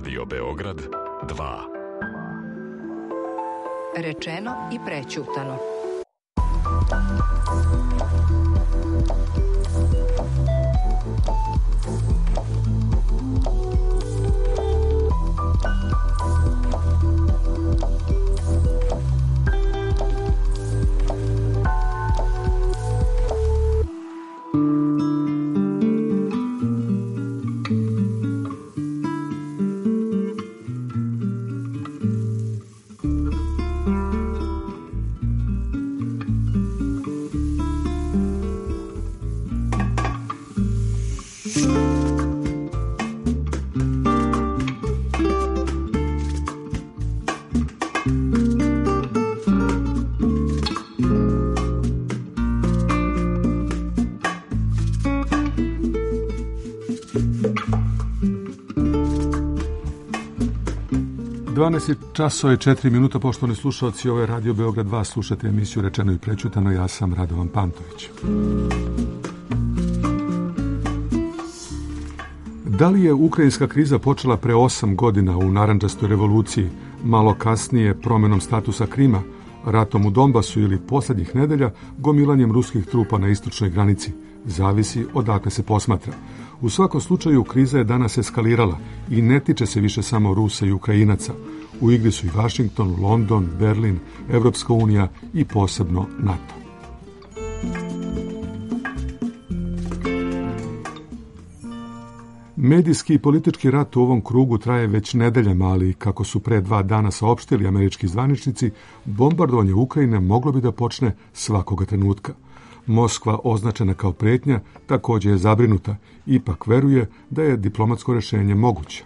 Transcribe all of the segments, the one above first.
Radio Beograd 2. Rečeno i prećutano. Časova je 4 minuta, poštovani slušalci, ovo je Radio Beograd 2, slušate emisiju Rečeno i prećutano, ja sam Radovan Pantović. Da li je ukrajinska kriza počela pre 8 godina u narandžastoj revoluciji, malo kasnije promjenom statusa Krima, ratom u Donbasu ili posljednjih nedelja gomilanjem ruskih trupa na istočnoj granici, zavisi odakle se posmatra. U svakom slučaju kriza je danas eskalirala i ne tiče se više samo Rusa i Ukrajinaca. U igri su i Vašington, London, Berlin, Evropska unija i posebno NATO. Medijski i politički rat u ovom krugu traje već nedeljama, ali kako su pre 2 dana saopštili američki zvaničnici, bombardovanje Ukrajine moglo bi da počne svakoga trenutka. Moskva, označena kao pretnja, također je zabrinuta, ipak veruje da je diplomatsko rješenje moguće.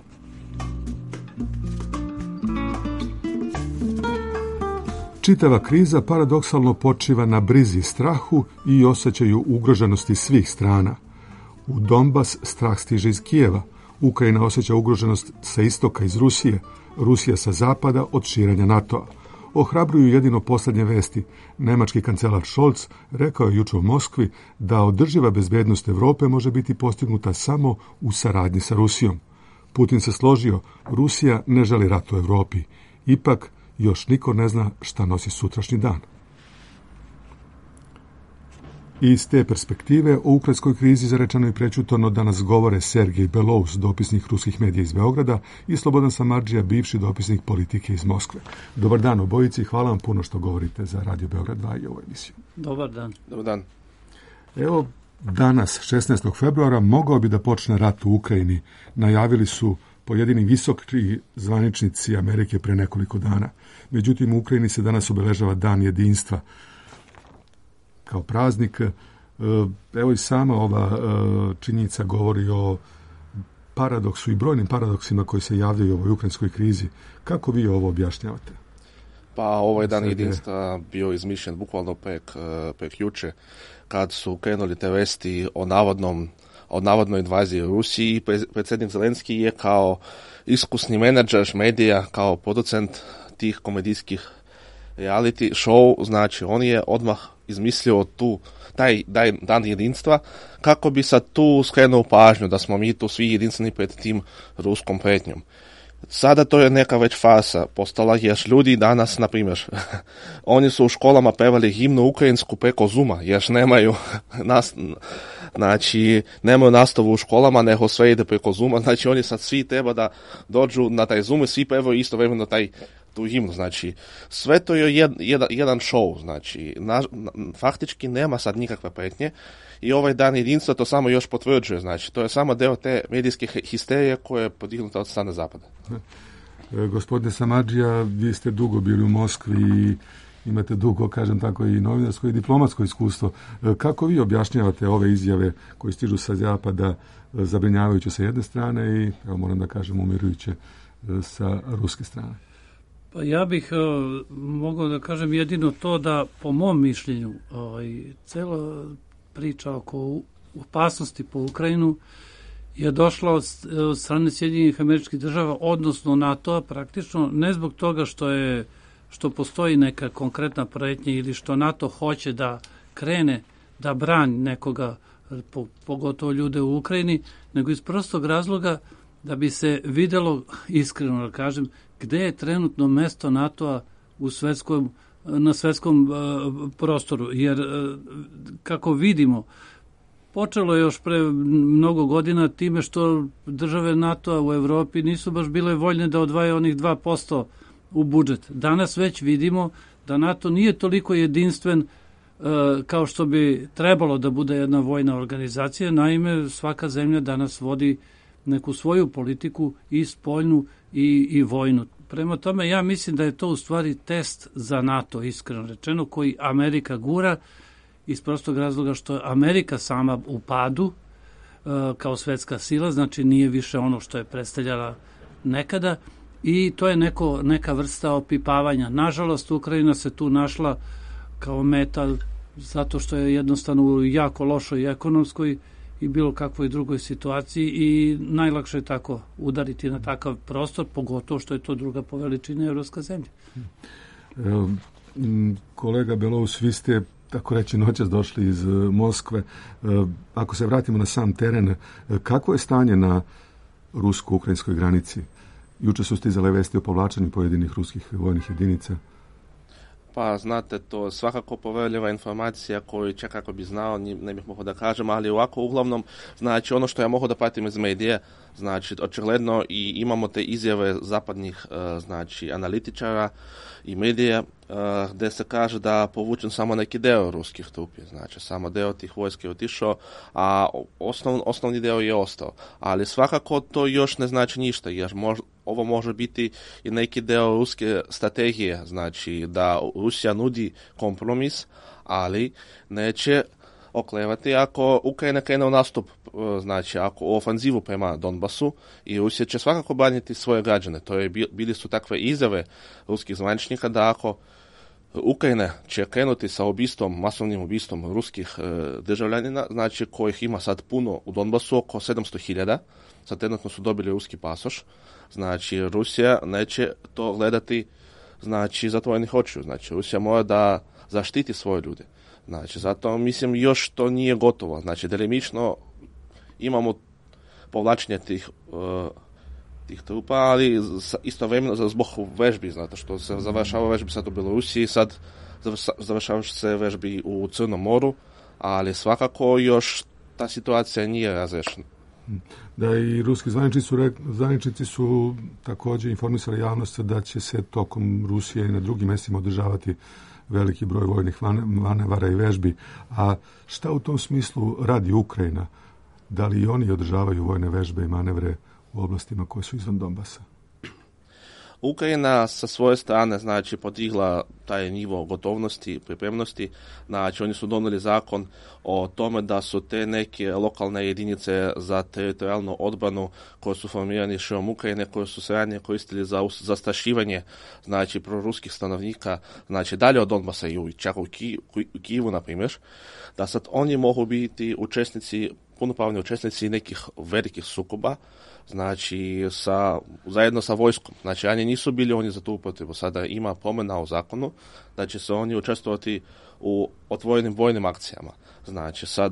Čitava kriza paradoksalno počiva na brizi, strahu i osjećaju ugroženosti svih strana. U Donbas strah stiže iz Kijeva, Ukrajina osjeća ugroženost sa istoka iz Rusije, Rusija sa zapada od širenja NATO-a. Ohrabruju jedino posljednje vesti. Nemački kancelar Scholz rekao je jučer u Moskvi da održiva bezbednost Europe može biti postignuta samo u saradnji sa Rusijom. Putin se složio, Rusija ne želi rat u Europi. Ipak, još niko ne zna šta nosi sutrašnji dan. I iz te perspektive o ukrajinskoj krizi za Rečeno i prećutano danas govore Sergej Belous, dopisnik ruskih medija iz Beograda, i Slobodan Samardžija, bivši dopisnik politike iz Moskve. Dobar dan obojici, hvala vam puno što govorite za Radio Beograd 2 i ovu emisiju. Dobar dan. Dobar dan. Evo, danas, 16. februara, mogao bi da počne rat u Ukrajini. Najavili su pojedini visoki zvaničnici Amerike pre nekoliko dana. Međutim, u Ukrajini se danas obeležava Dan jedinstva kao praznik. Evo i sama ova činjenica govori o paradoksu i brojnim paradoksima koji se javljaju u ovoj ukrajinskoj krizi. Kako vi ovo objašnjavate? Pa ovaj Dan jedinstva bio izmišljen bukvalno pek juče, kad su krenuli te vesti o navodnoj invaziji Rusiji. Predsjednik Zelenski je kao iskusni menadžer medija, kao producent tih komedijskih reality show, znači on je odmah izmislio taj Dan jedinstva kako bi sad tu skrenuo pažnju da smo mi tu svi jedinstveni pred tim ruskom pretnjom. Sada to je neka već farsa postala, jer ljudi danas, na primjer, oni su u školama pevali himnu ukrajinsku preko Zooma, jer nemaju nemaju nastavu u školama, nego sve ide preko Zooma, znači oni sad svi treba da dođu na taj Zoom i svi pevaju istovremeno tu himnu, znači sve to je jedan show, znači faktički nema sad nikakve pretnje i ovaj Dan jedinstva to samo još potvrđuje, znači to je samo deo te medijske histerije koja je podignuta od strane Zapada. Gospodine Samardžija, vi ste dugo bili u Moskvi i imate dugo, kažem tako, i novinarsko i diplomatsko iskustvo. Kako vi objašnjavate ove izjave koje stižu sa Zapada, zabrinjavajuće sa jedne strane i, evo moram da kažem, umirujuće sa ruske strane? Pa ja bih mogao da kažem jedino to da, po mom mišljenju, cela priča oko opasnosti po Ukrajinu je došla od strane Sjedinjenih Američkih Država, odnosno NATO-a, praktično ne zbog toga što postoji neka konkretna pretnja ili što NATO hoće da krene da brani nekoga, pogotovo ljude u Ukrajini, nego iz prostog razloga da bi se videlo, iskreno da kažem, gde je trenutno mesto NATO-a na svetskom prostoru. Jer, kako vidimo, počelo je još pre mnogo godina time što države NATO-a u Evropi nisu baš bile voljne da odvaje onih 2% u budžet. Danas već vidimo da NATO nije toliko jedinstven kao što bi trebalo da bude jedna vojna organizacija. Naime, svaka zemlja danas vodi neku svoju politiku i spoljnu i vojnu. Prema tome, ja mislim da je to u stvari test za NATO, iskreno rečeno, koji Amerika gura iz prostog razloga što je Amerika sama u padu kao svetska sila, znači nije više ono što je predstavljala nekada i to je neka vrsta opipavanja. Nažalost, Ukrajina se tu našla kao meta zato što je jednostavno u jako lošoj ekonomskoj i bilo kakvoj drugoj situaciji i najlakše je tako udariti na takav prostor, pogotovo što je to druga po veličini evropska zemlja. Kolega Belous, vi ste tako reći noćas došli iz Moskve. Ako se vratimo na sam teren, kako je stanje na rusko-ukrajinskoj granici? Juče su stizale vesti o povlačenju pojedinih ruskih vojnih jedinica. Pa, znate, to svakako poverljiva informacija koju čak ako bi znao, ne bih mogao da kažem, ali ovako uglavnom, znači ono što ja mogu da pratim iz medije, znači očigledno i imamo te izjave zapadnih znači analitičara i medija gde se kaže da povučen samo neki deo ruskih trupi, znači samo deo tih vojske je otišao, a osnovni deo je ostao. Ali svakako to još ne znači ništa, jer ovo može biti i neki deo ruske strategije, znači da Rusija nudi kompromis, ali neće oklevati ako Ukrajina krene u nastup, znači ako u ofanzivu prema Donbasu, i Rusija će svakako braniti svoje građane. To je bili su takve izjave ruskih zvaničnika da ako Ukrajina će krenuti sa masovnim ubistvom ruskih državljanina, znači kojih ima sad puno u Donbasu, oko 700.000, sad trenutno su dobili ruski pasoš, znači Rusija neće to gledati znači zatvorenih očiju, znači Rusija mora da zaštiti svoje ljude. Znači, zato mislim još to nije gotovo. Znači, delimično imamo povlačenje tih trupa, ali istovremeno zbog vežbi, zato što se završava vežbi sad u Belorusiji, sad završava se vežbi u Crnom moru, ali svakako još ta situacija nije razrešena. Da, i ruski zvaničnici su također informisali javnost da će se tokom Rusije i na drugim mjestima održavati veliki broj vojnih manevara i vežbi. A šta u tom smislu radi Ukrajina? Da li i oni održavaju vojne vežbe i manevre u oblastima koje su izvan Donbasa? Ukrajina sa svoje strane znači podigla taj nivo gotovnosti i pripremnosti. Znači oni su donijeli zakon o tome da su te neke lokalne jedinice za teritorijalnu odbranu koje su formirane širom Ukrajine, koje su se ranije koristili za zastrašivanje znači proruskih stanovnika, znači dalje od Donbasa i čak u Kijevu na primjer, da sad oni mogu biti punopravni učesnici nekih velikih sukoba, znači zajedno sa vojskom. Znači oni nisu bili oni za tu upotrebu. Sada ima promjena u zakonu da će se oni učestvovati u otvorenim vojnim akcijama. Znači sad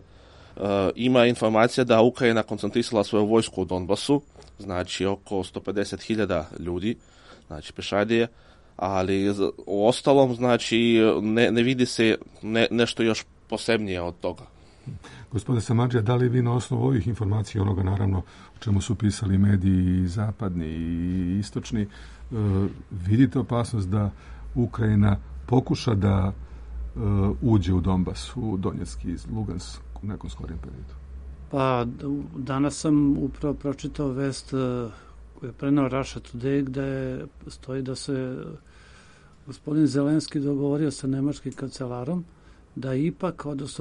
ima informacija da Ukrajina koncentrisala svoju vojsku u Donbasu, znači oko 150.000 ljudi, znači pešadije, ali u ostalom znači ne vidi se nešto još posebnije od toga. Gospodine Samardžija, da li vi na osnovu ovih informacija, onoga naravno o čemu su pisali mediji i zapadni i istočni, vidite opasnost da Ukrajina pokuša da uđe u Donbas, u Donjecki i Lugansk u nekom skorijem periodu? Pa danas sam upravo pročitao vest koju je preneo Russia Today gde stoji da se gospodin Zelenski dogovorio sa nemačkim kancelarom da ipak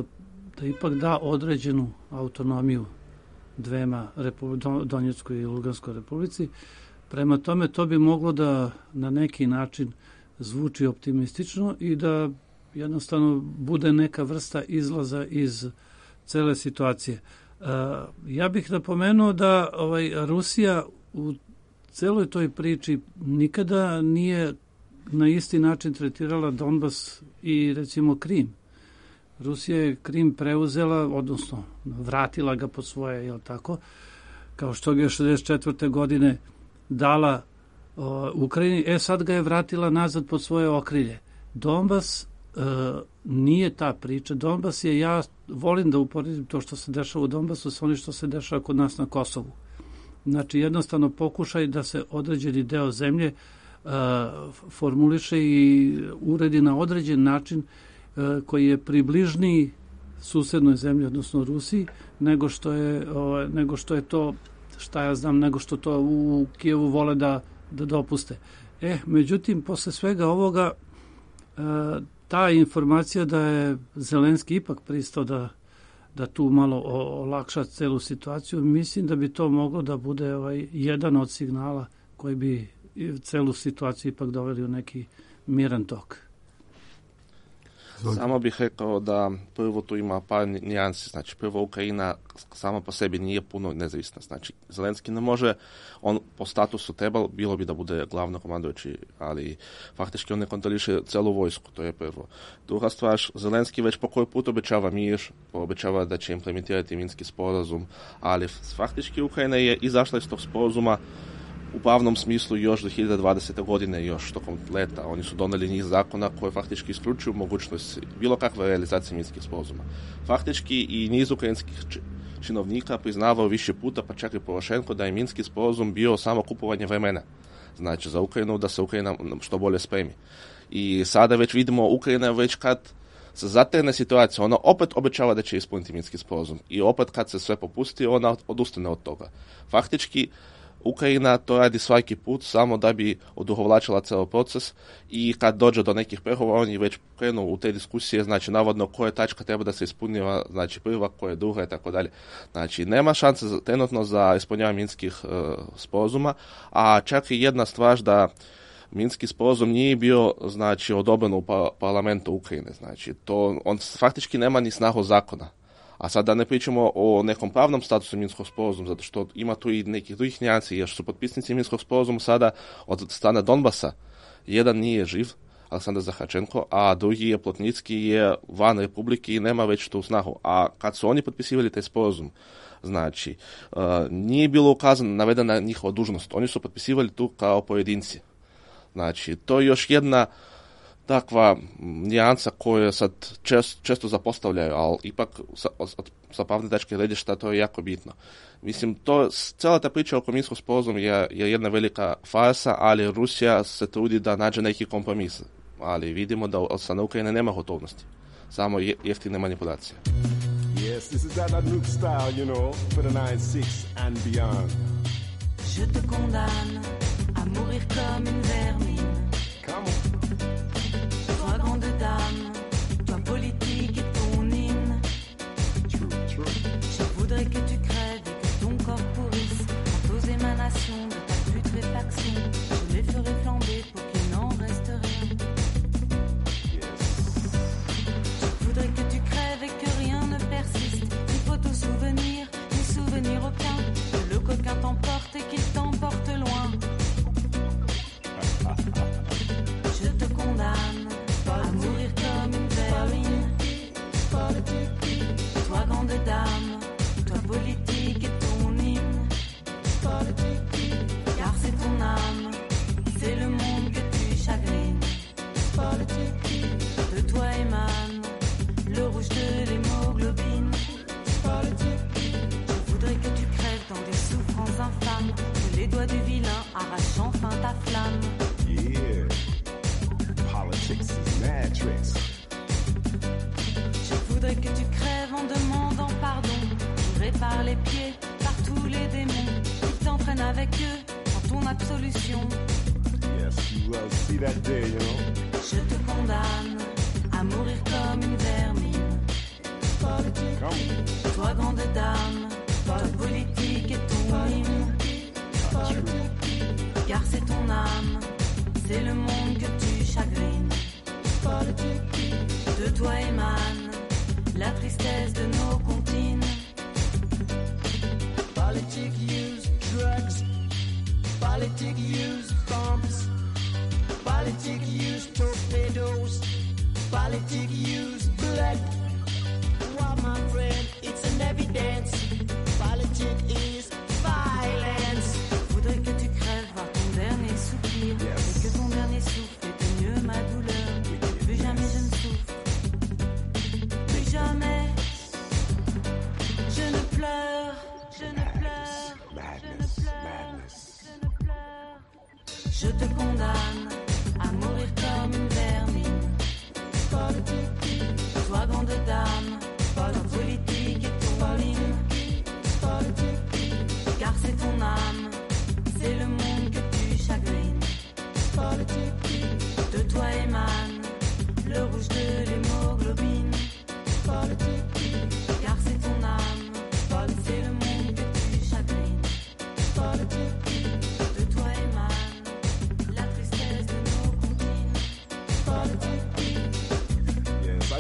da određenu autonomiju dvema Donjeckoj i Luganskoj republici. Prema tome, to bi moglo da na neki način zvuči optimistično i da jednostavno bude neka vrsta izlaza iz cele situacije. Ja bih napomenuo da Rusija u celoj toj priči nikada nije na isti način tretirala Donbas i recimo Krim. Rusija je Krim preuzela, odnosno vratila ga pod svoje, jel tako, kao što ga je 64. godine dala Ukrajini, sad ga je vratila nazad pod svoje okrilje. Donbas nije ta priča. Donbas je, ja volim da uporedim to što se dešava u Donbasu sa onim što se dešava kod nas na Kosovu. Znači, jednostavno pokušaj da se određeni deo zemlje formuliše i uredi na određen način koji je približniji susednoj zemlji, odnosno Rusiji, nego što je to, šta ja znam, nego što to u Kijevu vole da dopuste. Međutim, posle svega ovoga, ta informacija da je Zelenski ipak pristao da tu malo olakša celu situaciju, mislim da bi to moglo da bude jedan od signala koji bi celu situaciju ipak doveli u neki miran tok. Samo bih rekao da prvo tu ima par nijansi. Znači, prvo Ukrajina sama po sebi nije puno nezavisna. Znači, Zelenski ne može, on po statusu bilo bi da bude glavnokomandujući, ali faktički on ne kontroliše celu vojsku, to je prvo. Druga stvar, Zelenski već po koji put obećava mir, obećava da će implementirati Minski sporazum, ali faktički Ukrajina je izašla iz tog sporazuma u pravnom smislu još do 2020. godine, još tokom leta. Oni su doneli niz zakona koje faktički isključuju mogućnost bilo kakve realizacije minskih sporazuma. Faktički i niz ukrajinskih činovnika priznavao više puta, pa čak i Porošenko, da je minski sporazum bio samo kupovanje vremena. Znači za Ukrajinu, da se Ukrajina što bolje spremi. I sada već vidimo, Ukrajina već kad se zategne situacija, ona opet obećava da će ispuniti minski sporazum. I opet kad se sve popusti, ona odustane od toga. Faktički, Ukrajina to radi svaki put samo da bi odugovlačila ceo proces i kad dođe do nekih pregovora, oni već krenu u te diskusije, znači navodno koja tačka treba da se ispunjava, znači prva, koja je druga i tako dalje. Znači nema šanse trenutno za ispunjavanje minskih sporazuma, a čak i jedna stvar da minski sporazum nije bio, znači, odobren u parlamentu Ukrajine, znači to, on faktički nema ni snagu zakona. A sada ne pričamo o nekom pravnom statusu minskog sporazuma, zato što ima tu i nekih drugih nijansi, jer su potpisnici minskog sporazuma sada od strane Donbasa. Jedan nije živ, Aleksandar Zaharčenko, a drugi je Plotnicki, je van Republike i nema već tu snagu. A kad su oni potpisivali taj sporazum, znači, nije bilo ukazano, navedena njihova dužnost. Oni su potpisivali tu kao pojedinci. Znači, to je još jedna takva nijansa koju sad često zapostavljaju, ali ipak sa pravne tačke gledišta to je jako bitno. Mislim, cijela ta priča oko minskog sporazuma je jedna velika farsa, ali Rusija se trudi da nađe neki kompromis. Ali vidimo da od strane Ukrajine nema gotovnosti. Samo jeftine manipulacije. Yes, this is that nuke style, you know, for the 9-6 and beyond. Je te condamne à mourir comme une vermine. Come on. Toi grande dame, toi politique et ton hymne. True. Je voudrais que tu crèves et que ton corps pourrisse quant aux émanations de ta putréfaction. Je les ferai flamber pour qu'il n'en reste rien. Yes. Je voudrais que tu crèves et que rien ne persiste. Ni photo souvenir, ni souvenir aucun. Que le coquin t'emporte et qu'il t'emporte loin. Je te condamne à mourir comme une vermine. Toi grande dame, toi politique et ton hymne. Car c'est ton âme, c'est le monde que tu chagrines. De toi émane le rouge de l'hémoglobine. Je voudrais que tu crèves dans des souffrances infâmes, que les doigts du vilain arrachent enfin ta flamme. Yeah. Politics is matrix. Je voudrais que tu crèves en demandant pardon. Tu répares les pieds par tous les démons qui t'entraînent avec eux dans ton absolution. Yes, you will see that day, you know. Je te condamne à mourir comme une vermine. Come on. Toi grande dame, toi politique et ton hymne. Car c'est ton âme, c'est le monde que tu chagrines. De toi émane la tristesse de nos comptines. Politic use drugs. Politic use bombs. Politic use torpedoes. Politic use blood. Well, my friend, it's an evidence. Politic is fire.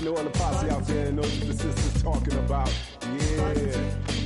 know what the posse out there knows what the sister's talking about. Yeah.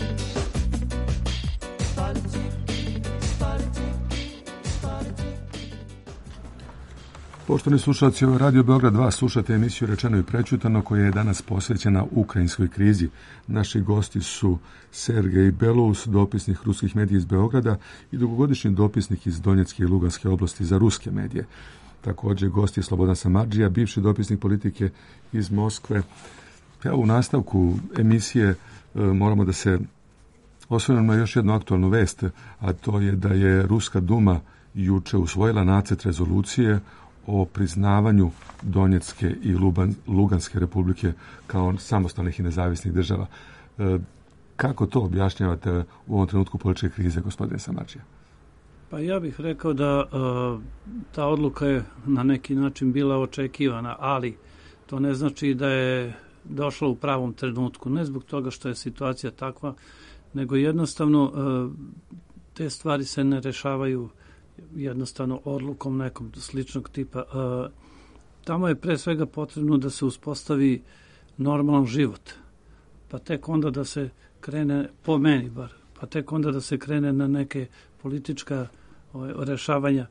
Poštovani slušalci, ovo je Radio Beograd 2, slušate emisiju Rečeno i prećutano koja je danas posvećena ukrajinskoj krizi. Naši gosti su Sergej Belous, dopisnik ruskih medija iz Beograda i dugogodišnji dopisnik iz Donjecke i Luganske oblasti za ruske medije. Također gost je Slobodan Samardžija, bivši dopisnik politike iz Moskve. Evo, u nastavku emisije moramo da se osvrnemo na još jednu aktualnu vest, a to je da je Ruska Duma juče usvojila nacrt rezolucije o priznavanju Donjecke i Luganske republike kao samostalnih i nezavisnih država. Kako to objašnjavate u ovom trenutku političke krize, gospodine Samardžija? Pa ja bih rekao da ta odluka je na neki način bila očekivana, ali to ne znači da je došla u pravom trenutku. Ne zbog toga što je situacija takva, nego jednostavno te stvari se ne rešavaju jednostavno odlukom nekog sličnog tipa. Tamo je pre svega potrebno da se uspostavi normalan život, pa tek onda da se krene, po meni bar, pa tek onda da se krene na neke politička rešavanja.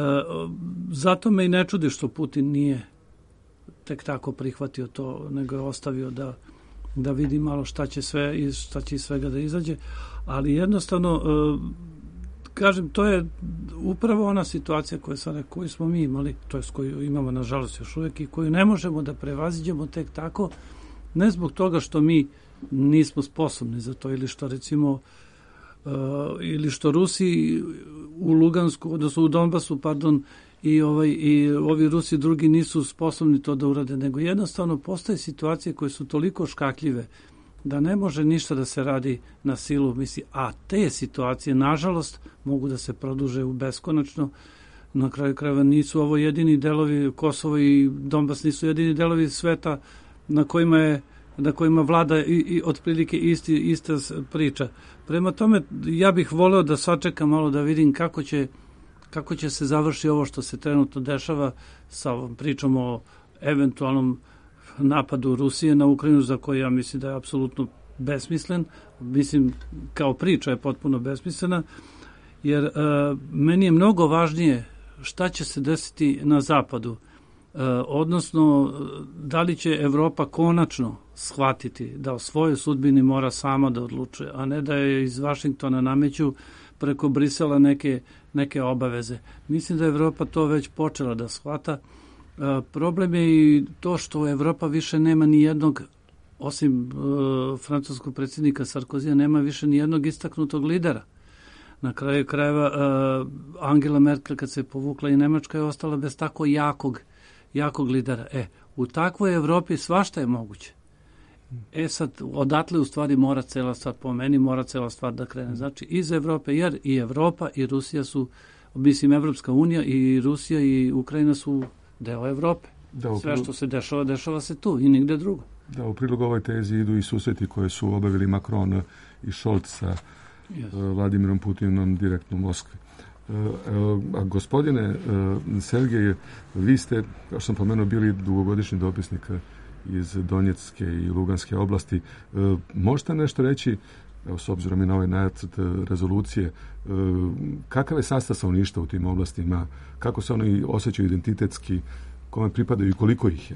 Zato me i ne čudi što Putin nije tek tako prihvatio to, nego je ostavio da vidi malo šta će iz svega da izađe, ali jednostavno kažem, to je upravo ona situacija koju smo mi imali, to je koju imamo nažalost još uvijek i koju ne možemo da prevaziđemo tek tako, ne zbog toga što mi nismo sposobni za to ili što recimo ili što Rusi u Lugansku, odnosno u Donbasu, i ovi Rusi drugi nisu sposobni to da urade, nego jednostavno postoje situacije koje su toliko škakljive da ne može ništa da se radi na silu, a te situacije, nažalost, mogu da se produže u beskonačno. Na kraju krajeva nisu ovo jedini delovi, Kosovo i Donbas nisu jedini delovi sveta na kojima vlada i otprilike ista priča. Prema tome, ja bih voleo da sačekam malo da vidim kako će se završi ovo što se trenutno dešava sa ovom pričom o eventualnom napadu Rusije na Ukrajinu, za koji ja mislim da je apsolutno besmislen. Mislim, kao priča je potpuno besmislena, jer meni je mnogo važnije šta će se desiti na zapadu, odnosno da li će Evropa konačno shvatiti da o svojoj sudbini mora sama da odlučuje, a ne da je iz Vašingtona nameću preko Brisela neke obaveze. Mislim da je Evropa to već počela da shvata. Problem je i to što Evropa više nema ni jednog, osim francuskog predsjednika Sarkozija, nema više ni jednog istaknutog lidera. Na kraju krajeva Angela Merkel kad se povukla i Nemačka je ostala bez tako jakog lidera. U takvoj Evropi svašta je moguće. Sad, odatle u stvari mora cela stvar da krene. Znači, iz Evrope, jer i Evropa i Rusija su, mislim, Evropska unija i Rusija i Ukrajina su deo Evrope. Sve što se dešava se tu i nigde drugo. Da, u prilog ovoj tezi idu i susreti koje su obavili Macron i Scholz sa Vladimirom Putinom direktno u Moskvi. A gospodine Sergej, vi ste, kao što sam pomenuo, bili dugogodišnji dopisnik iz Donjecke i Luganske oblasti. Možete nešto reći, evo, s obzirom i na ovaj nacrt rezolucije, kakav je sastav stanovništva u tim oblastima, kako se oni osjećaju identitetski, kome pripadaju i koliko ih je?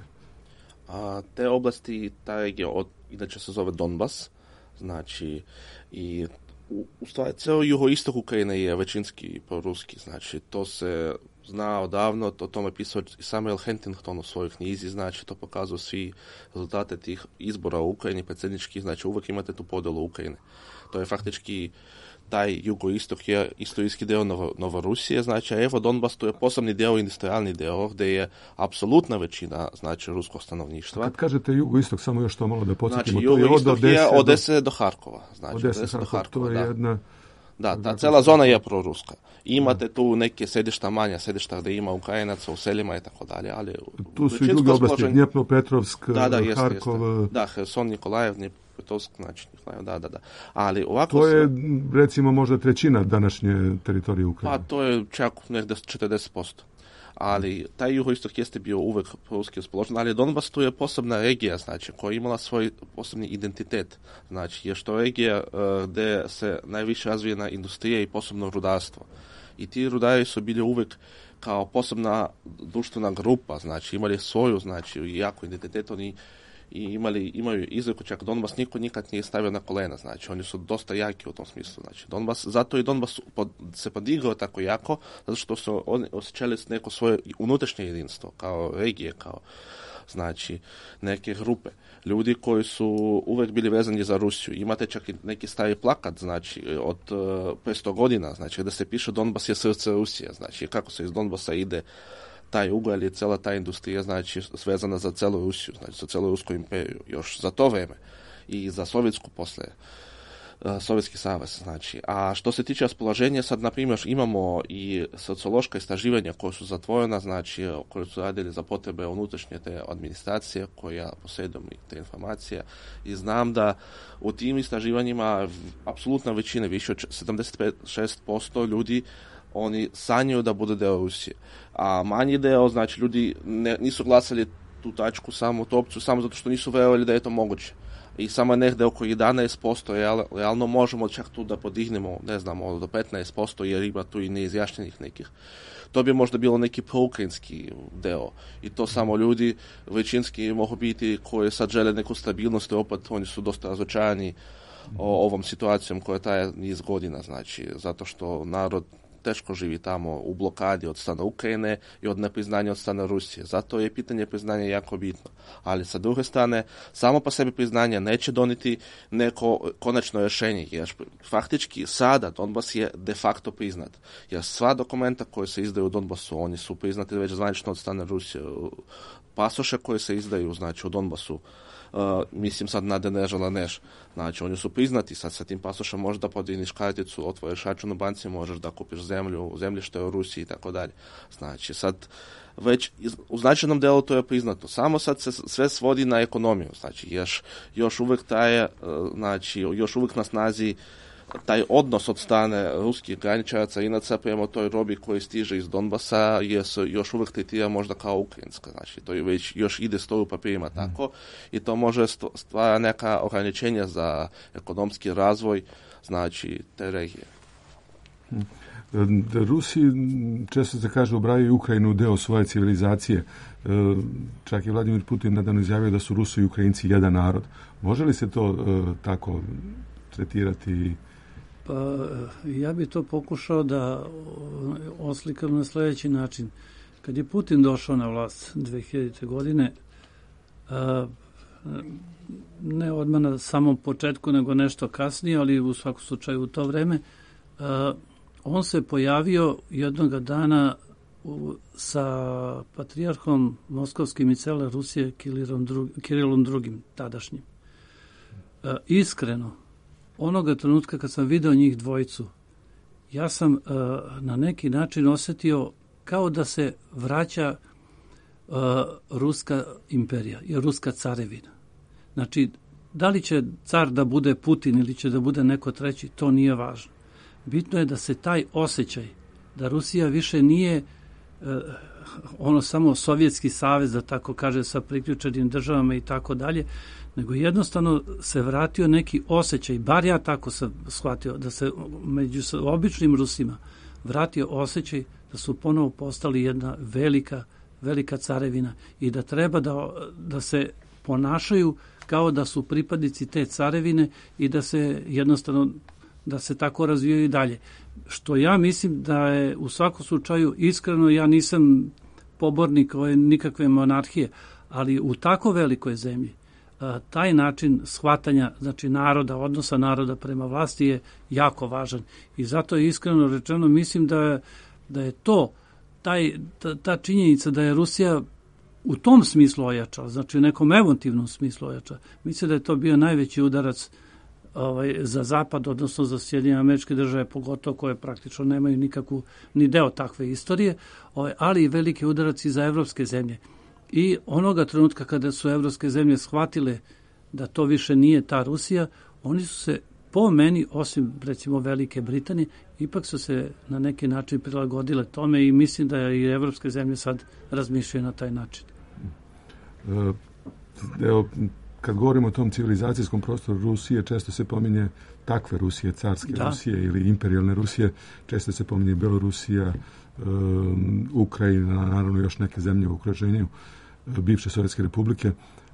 Te oblasti, ta regija inače se zove Donbas, znači i u stvari ceo jugoistok Ukrajine je većinski proruski, znači to se zna odavno, o tome pisao i Samuel Huntington u svojoj knjizi, znači to pokazuju svi rezultate tih izbora u Ukrajini predsjedničkih, znači uvijek imate tu podjelu Ukrajine. To je faktički taj jugoistok je istorijski deo Novorusije, znači evo Donbas to je posebni deo, industrijalni deo, gdje je apsolutna većina, znači, ruskog stanovništva. Kad kažete jugoistok, samo još to malo da podsjetimo, znači, jugoistok je od Odese do Harkova. Znači, Odese do Harkova, to je jedna... Da, ta cela zona je proruska. Imate tu neke sedišta, manja sedišta gdje ima Ukrajinaca u selima i tako dalje, ali... Tu su i druge oblasti, Dnjepropetrovsk, Harkov... Da, Herson, Nikolajev, Dnjepropetrovsk, znači Nikolajev, da. Ali ovako... To je, recimo, možda trećina današnje teritorije Ukrajine. Pa to je čak negdje 40%. ali taj jugoistok jeste bio uvek proruski raspoložen, ali Donbas tu je posebna regija, znači, koja je imala svoj posebni identitet, znači, je što regija gdje se najviše razvijena industrija i posebno rudarstvo. I ti rudari su bili uvek kao posebna društvena grupa, znači, imali svoju, znači, jako identitet, oni i imaju izreku, čak Donbas niko nikad nije stavio na kolena, znači oni su dosta jaki u tom smislu, znači Donbas, zato i Donbas se podigao tako jako, zato što su oni osjećali neko svoje unutrašnje jedinstvo, kao regije, kao znači neke grupe, ljudi koji su uvek bili vezani za Rusiju. Imate čak i neki stari plakat, znači od 500 godina, znači gdje se piše Donbas je srce Rusije, znači kako se iz Donbasa ide taj ugalj i cijela ta industrija, znači, svezana za celu Rusiju, znači, za celu Rusku imperiju, još za to vreme i za Sovjetsku poslije, Sovjetski savez, znači. A što se tiče raspoloženja, sad, na primjer, imamo i sociološka istraživanja koja su zatvorena, znači, koje su radili za potrebe unutrašnje te administracije, koja posjedujem te informacije, i znam da u tim istraživanjima apsolutna većina, više od 76% ljudi, oni sanjaju da bude deo Rusije. A manji deo, znači ljudi nisu glasali tu tačku, samo tu opciju, samo zato što nisu vjerovali da je to moguće. I samo negdje oko 11% realno možemo čak tu da podignemo, ne znam, do 15%, jer ima tu i neizjašnjenih nekih. To bi možda bilo neki proukrajinski deo. I to samo ljudi većinski mogu biti koji sad žele neku stabilnost, i opet oni su dosta razočarani ovom situacijom koja traje niz godina, znači, zato što narod teško živi tamo u blokadi od strane Ukrajine i od nepriznanja od strane Rusije. Zato je pitanje priznanja jako bitno. Ali sa druge strane, samo po sebi priznanje neće donijeti neko konačno rješenje. Jer faktički sada Donbas je de facto priznat. Jer sva dokumenta koje se izdaju u Donbasu, oni su priznati već zvanično od strane Rusije. Pasoše koje se izdaju, znači u Donbasu, mislim sad na Denež ala Neš. Znači, oni su priznati, sad sa tim pasošem možeš da podigneš karticu, otvoriš račun u banci, možeš da kupiš zemljište u Rusiji i tako dalje. Znači, sad već u značajnom delu to je priznato. Samo sad se sve svodi na ekonomiju. Znači, još uvijek traje, znači, još uvijek na snazi taj odnos od strane ruskih graničara, carinaca prema toj robi koji stiže iz Donbasa je se još uvijek tretira možda kao ukrajinska. Znači, to je već još ide stoji u papirima tako i to može stvara neka ograničenja za ekonomski razvoj, znači, te regije. Rusi često se kaže ubrajaju Ukrajinu deo svoje civilizacije. Čak je Vladimir Putin nedavno izjavio da su Rusi i Ukrajinci jedan narod. Može li se to tako tretirati? Pa ja bi to pokušao da oslikam na sljedeći način. Kad je Putin došao na vlast 2000. godine, ne odmah na samom početku, nego nešto kasnije, ali u svakom slučaju u to vreme, on se pojavio jednoga dana sa patrijarhom moskovskim i cele Rusije Kirilom II. Tadašnjim. Iskreno, onoga trenutka kad sam video njih dvojicu, ja sam na neki način osjetio kao da se vraća Ruska imperija i Ruska carevina. Znači, da li će car da bude Putin ili će da bude neko treći, to nije važno. Bitno je da se taj osjećaj, da Rusija više nije ono samo Sovjetski savez, da tako kaže, sa priključenim državama i tako dalje, nego jednostavno se vratio neki osjećaj, bar ja tako sam shvatio, da se među običnim Rusima vratio osjećaj da su ponovo postali jedna velika carevina i da treba da se ponašaju kao da su pripadnici te carevine i da se jednostavno da se tako razvijaju i dalje. Što ja mislim da je u svakom slučaju, iskreno, ja nisam pobornik nikakve monarhije, ali u tako velikoj zemlji taj način shvatanja, znači naroda, odnosa naroda prema vlasti je jako važan. I zato je iskreno rečeno, mislim da je to, ta činjenica da je Rusija u tom smislu ojačala, znači u nekom emotivnom smislu ojačala. Mislim da je to bio najveći udarac za Zapad, odnosno za Sjedinjene Američke Države, pogotovo koje praktično nemaju nikakvu ni deo takve istorije, ali i veliki udarac i za evropske zemlje. I onoga trenutka kada su evropske zemlje shvatile da to više nije ta Rusija, oni su se, po meni, osim recimo Velike Britanije, ipak su se na neki način prilagodile tome i mislim da i evropske zemlje sad razmišljaju na taj način. Evo, kad govorimo o tom civilizacijskom prostoru Rusije, često se pominje takve Rusije, carske Rusije ili imperijalne Rusije, često se pominje Belorusija, Ukrajina, naravno još neke zemlje u okruženju bivše Sovjetske republike,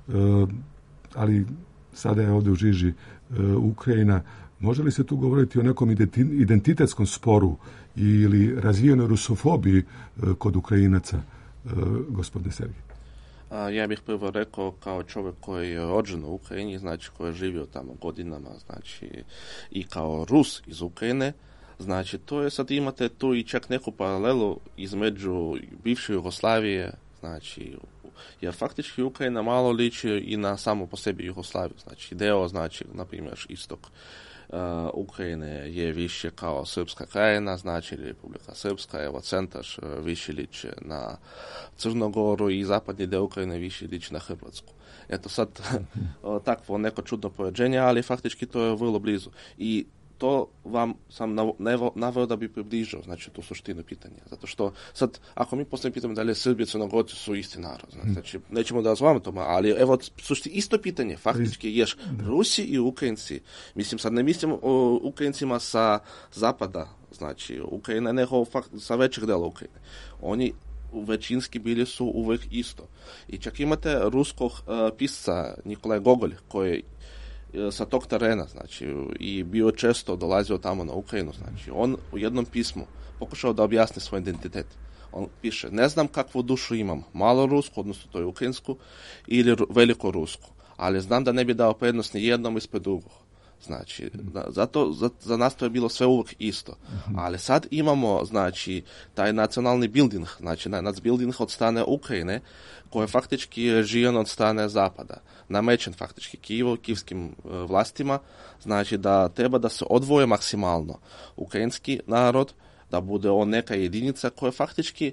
ali sada je ovdje u žiži Ukrajina. Može li se tu govoriti o nekom identitetskom sporu ili razvijenoj rusofobiji kod Ukrajinaca, gospodine Sergij? Ja bih prvo rekao kao čovjek koji je rođen u Ukrajini, znači koji je živio tamo godinama, znači i kao Rus iz Ukrajine, znači to je sad imate tu i čak neku paralelu između bivše Jugoslavije, znači jer faktički Ukrajina malo liči i na samo po sebi Jugoslaviju, znači deo, znači na primjer istok Ukrajine je više kao srpska krajina, znači Republika Srpska, evo centar više liči na Crnogoru i zapadni deo Ukrajine više liči na Hrvatsku. Eto sad takvo neko čudno poređenje, ali faktički to je vrlo blizu. I to vam sam naveo da bi približao, znači tu suštinu pitanja. Zato što sad, ako mi postavimo pitanje da li Srbi i Crnogorci su isti narod, znači nećemo da razgovaramo tome, ali evo isto pitanje, faktički ješ Rusi i Ukrajinci, mislim sad ne mislim o Ukrajincima sa zapada, znači Ukrajina nego sa većeg dela Ukrajine. Oni većinski bili su uvijek isto. I čak imate ruskog pisca Nikolaj Gogolj koji sa tog terena, znači, i bio često dolazio tamo na Ukrajinu, znači, on u jednom pismu pokušao da objasni svoj identitet. On piše, ne znam kakvu dušu imam, malo rusku, odnosno to je ukrajinsku, ili veliko rusku, ali znam da ne bi dao prednost ni jednom ispred drugog. Znači, zato za nas to je bilo sve uvijek isto. Ali sad imamo, znači, taj nacionalni building, znači, nacbuilding od strane Ukrajine, koji je faktički režiran od strane Zapada. Namećen faktički kijevskim vlastima, znači da treba da se odvoje maksimalno ukrajinski narod, da bude on neka jedinica koja faktički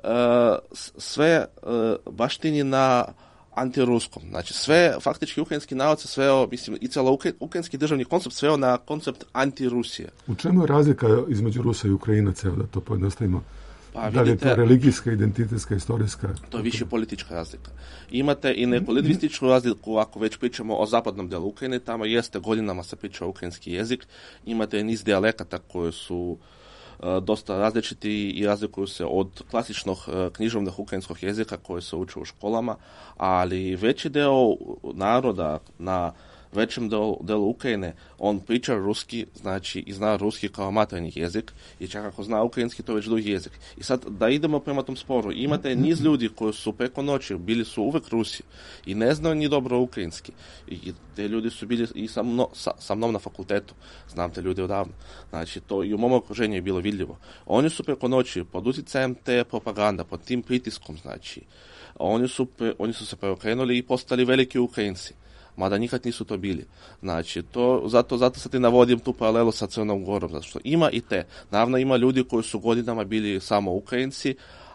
sve baštini na antiruskom. Znači sve faktički ukrajinski narod se sveo, mislim i cijelo ukrajinski državni koncept sveo na koncept antirusije. U čemu je razlika između Rusa i Ukrajinaca, evo da to pojednostavimo? Pa, da li je to religijska, identitetska, istorijska? To je više politička razlika. Imate i neku lingvističku razliku, ako već pričamo o zapadnom delu Ukrajine, tamo jeste godinama se priča ukrajinski jezik, imate niz dijalekata koji su dosta različiti i razlikuju se od klasičnog književnog ukrajinskog jezika koji se uči u školama, ali veći deo naroda na većem delu Ukrajine, on priča ruski, znači i zna ruski kao materinji jezik i čak ako zna ukrajinski, to je već drugi jezik. I sad da idemo prema tom sporu, imate niz ljudi koji su preko noći, bili su uvek Rusi i ne znaju ni dobro ukrajinski. I te ljudi su bili i sa mnom na fakultetu, znam te ljudi odavno. Znači to i u mom okruženju je bilo vidljivo. Oni su preko noći pod utjecajem te propaganda, pod tim pritiskom, znači oni su se preokrenuli i postali veliki Ukrajinci. Mada nikad nisu to bili. Znači, zato sad i navodim tu paralelu sa Crnom Gorom, zato što ima i te. Naravno, ima ljudi koji su godinama bili samo Ukrajinci,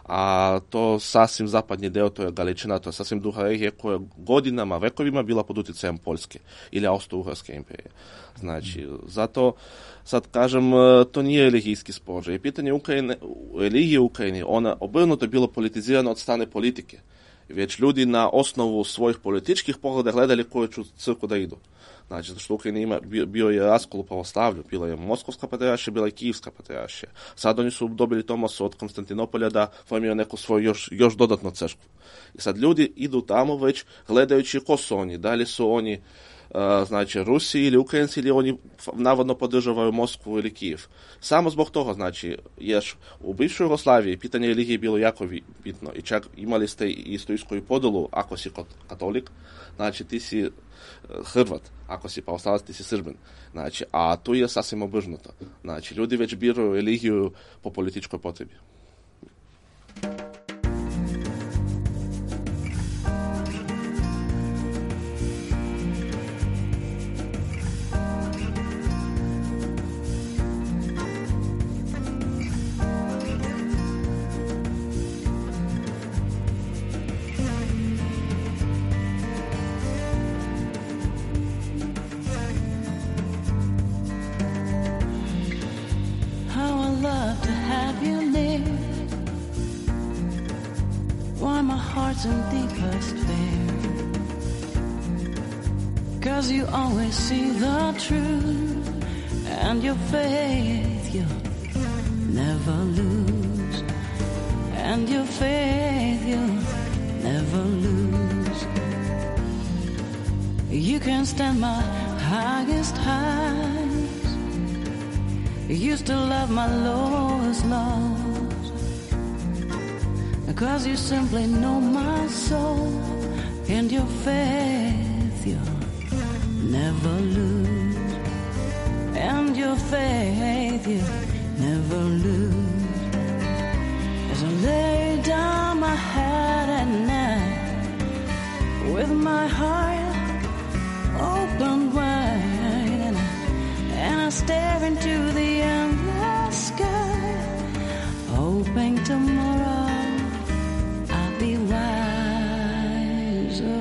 a to sasvim zapadni deo, to je Galičina, to je sasvim druga regija koja je godinama, vekovima bila pod utjecajem Poljske ili Austro-Ugarske imperije. Znači, zato sad kažem, to nije religijski spor. I pitanje religije u Ukrajini, ona obrnuto je bilo politizirano od strane politike. Već ljudi na osnovu svojih političkih pogleda gledali koju ću crkvu da idu. Znači, zato što u Ukrajini bio je raskol u pravoslavlju, bila je Moskovska patrijaršija, bila je Kijevska patrijaršija. Sad oni su dobili Tomas od Konstantinopolja da formiraju neku svoju još dodatnu crkvu. I sad ljudi idu tamo već gledajući ko su oni, da li su oni znači Rusi ili Ukrajinci ili oni navodno podržavaju Moskvu ili Kijev. Samo zbog toga, znači, jer u bivšoj Jugoslaviji pitanje religije je bilo jako bitno i čak imali ste istorijsku podelu ako si katolik, znači ti si Hrvat, ako si pravoslavac ti si Srbin. Znači, a tu je sasvim obrnuto. Znači, ljudi već biraju religiju po političkoj potrebi. How first fear. 'Cause you always see the truth, and your faith you'll never lose, and your faith you'll never lose. You can stand my highest highs, you still love my lowest lows, because you simply know my soul, and your faith you'll never lose, and your faith you'll never lose. As I lay down my head at night, with my heart open wide, and I stare into the endless sky, hoping tomorrow I'll be wiser.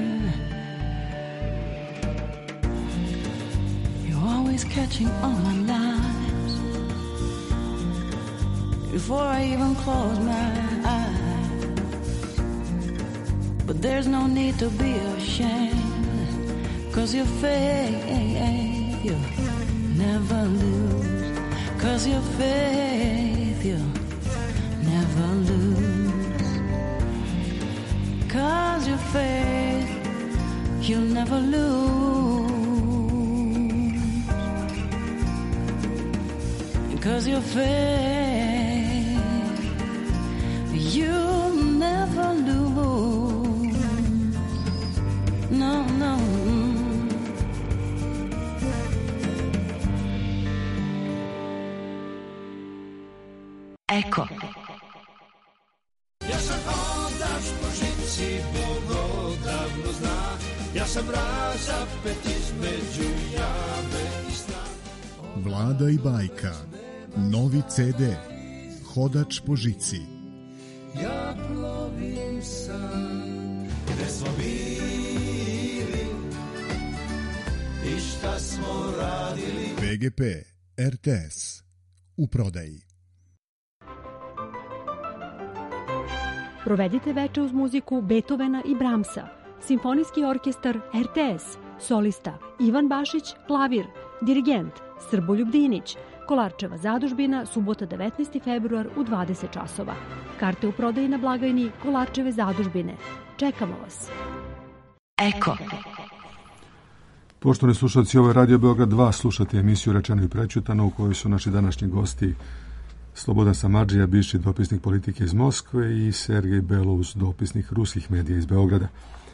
You're always catching all my lies before I even close my eyes, but there's no need to be ashamed, 'cause your faith you'll never lose, 'cause your faith you'll never lose, 'cause your faith you'll never lose, 'cause your faith you'll never lose. No, no. Eko. Ja sam hodač po žici, Bog odavno zna, ja sam razapet između jame i sna. Vlada i Bajka, novi CD, Hodač po žici. Ja plovim sam, gde smo bili i šta smo radili. PGP RTS u prodaji. Provedite veče uz muziku Beethovena i Brahmsa, Simfonijski orkestar RTS, solista Ivan Bašić, klavir, dirigent Srboljub Dinić, Kolarčeva zadužbina, subota 19. februar u 20 časova. Karte u prodaji na blagajni Kolarčeve zadužbine. Čekamo vas. Eko. Poštovani slušalci, ovo je Radio Beograd 2, slušate emisiju Rečeno i prećutano, u kojoj su naši današnji gosti Slobodan Samardžija, bivši dopisnik politike iz Moskve, i Sergej Belouz, dopisnik ruskih medija iz Beograda.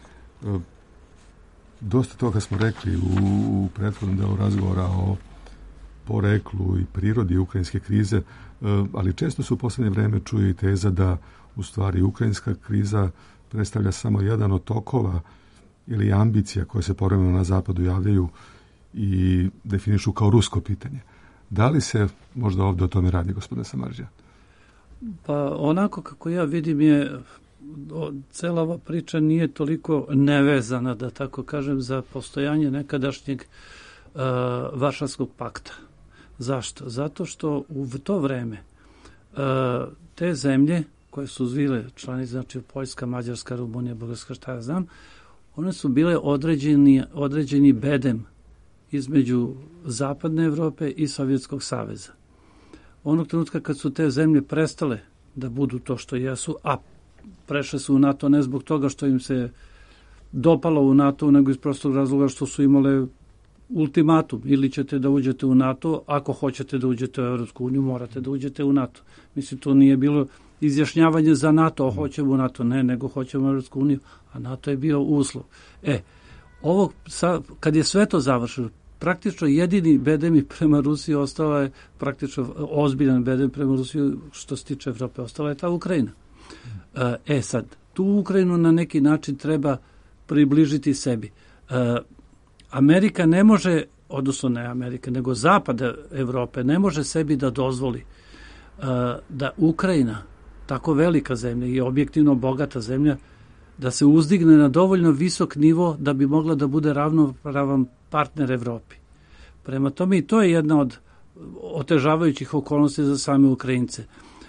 Dosta toga smo rekli u prethodnom delu razgovora o poreklu i prirodi ukrajinske krize, ali često se u posljednje vreme čuje i teza da u stvari ukrajinska kriza predstavlja samo jedan od tokova ili ambicija koje se povremeno na zapadu javljaju i definišu kao rusko pitanje. Da li se možda ovdje o tome radi, gospodine Samardžija? Pa onako kako ja vidim je, cela ova priča nije toliko nevezana, da tako kažem, za postojanje nekadašnjeg Varšavskog pakta. Zašto? Zato što u to vreme te zemlje koje su bile članice, znači Poljska, Mađarska, Rumunija, Bugarska, šta ja znam, one su bile određeni bedem između Zapadne Evrope i Sovjetskog saveza. Onog trenutka kad su te zemlje prestale da budu to što jesu, a prešle su u NATO ne zbog toga što im se dopalo u NATO, nego iz prostog razloga što su imale ultimatum, ili ćete da uđete u NATO, ako hoćete da uđete u Evropsku uniju, morate da uđete u NATO. Mislim, to nije bilo izjašnjavanje za NATO, hoćemo u NATO, ne, nego hoćemo u Evropsku uniju, a NATO je bio uslov. Ovo, kad je sve to završeno, praktično jedini bedem prema Rusiji ostala je, praktično ozbiljan bedem prema Rusiji što se tiče Evrope, ostala je ta Ukrajina. Sad, tu Ukrajinu na neki način treba približiti sebi. Amerika ne može, odnosno ne Amerika, nego Zapad Evrope ne može sebi da dozvoli da Ukrajina, tako velika zemlja i objektivno bogata zemlja, da se uzdigne na dovoljno visok nivo da bi mogla da bude ravnopravan partner Evropi. Prema tome i to je jedna od otežavajućih okolnosti za same Ukrajince.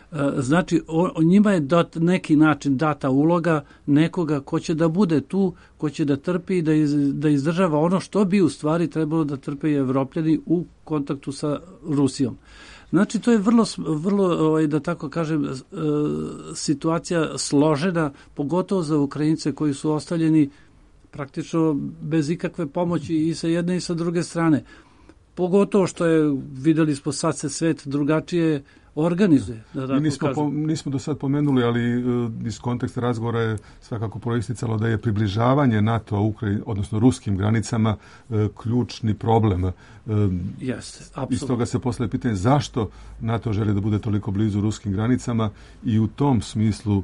Znači, njima je neki način data uloga nekoga ko će da bude tu, ko će da trpi, da izdržava ono što bi u stvari trebalo da trpe i Evropljani u kontaktu sa Rusijom. Znači, to je vrlo da tako kažem, situacija složena, pogotovo za Ukrajince koji su ostavljeni praktično bez ikakve pomoći i sa jedne i sa druge strane. Pogotovo što videli smo sad se svet drugačije organizuje. Nismo do sad pomenuli, ali iz konteksta razgovora je svakako proisticalo da je približavanje NATO odnosno ruskim granicama ključni problem. Jeste, apsolutno. Iz toga se postavlja pitanje zašto NATO želi da bude toliko blizu ruskim granicama i u tom smislu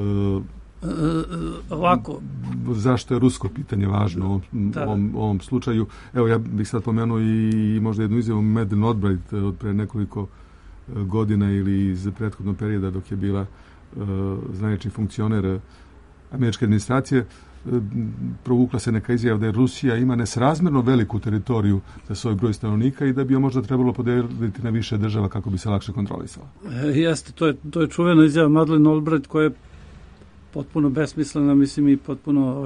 ovako. Zašto je rusko pitanje važno u ovom slučaju? Evo, ja bih sad pomenuo i možda jednu izjavu Madeleine Albright od pre nekoliko godina ili iz prethodnog perioda dok je bila zvanični funkcioner američke administracije. Provukla se neka izjava da je Rusija ima nesrazmerno veliku teritoriju za svoj broj stanovnika i da bi je možda trebalo podeliti na više država kako bi se lakše kontrolisala. Jeste, to je čuvena izjava Madeleine Albright koja je potpuno besmislena, mislim i potpuno,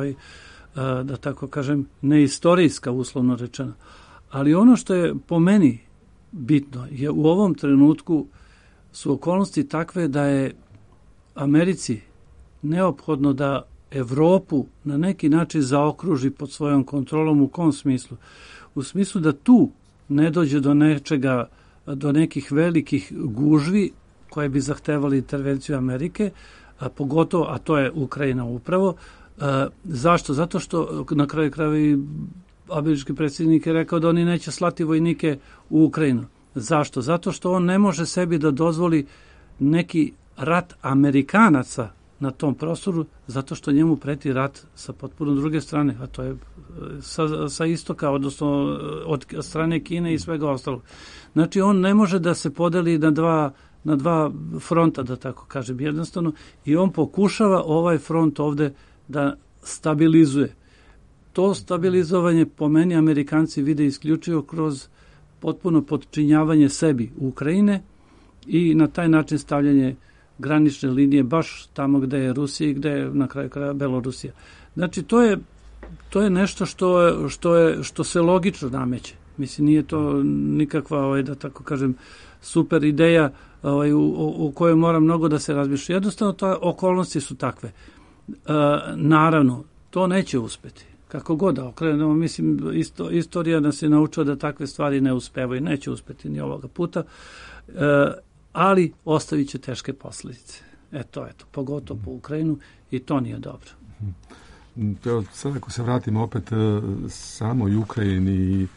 da tako kažem, neistorijska, uslovno rečeno. Ali ono što je po meni bitno je u ovom trenutku su okolnosti takve da je Americi neophodno da Evropu na neki način zaokruži pod svojom kontrolom. U kom smislu? U smislu da tu ne dođe do nečega, do nekih velikih gužvi koje bi zahtevali intervenciju Amerike, a pogotovo, a to je Ukrajina upravo. Zašto? Zato što na kraju krajeva američki predsjednik je rekao da oni neće slati vojnike u Ukrajinu. Zašto? Zato što on ne može sebi da dozvoli neki rat Amerikanaca na tom prostoru, zato što njemu preti rat sa potpuno druge strane, a to je sa istoka, odnosno od strane Kine i svega ostalog. Znači, on ne može da se podeli na dva fronta, da tako kažem, jednostavno, i on pokušava ovaj front ovde da stabilizuje. To stabilizovanje, po meni, Amerikanci vide isključivo kroz potpuno podčinjavanje sebi Ukrajine i na taj način stavljanje granične linije baš tamo gde je Rusija i gde je na kraju kraja Belorusija. Znači, to je nešto što se logično nameće. Mislim, nije to nikakva, da tako kažem, super ideja u kojoj mora mnogo da se razmišlja. Jednostavno, okolnosti su takve. Naravno, to neće uspeti. Kako god da okrenemo, mislim, istorija nas je naučila da takve stvari ne uspevaju. Neće uspeti ni ovoga puta, ali ostavit će teške posljedice. Eto, pogotovo po Ukrajinu i to nije dobro. Evo, sad ako se vratimo opet samoj Ukrajini i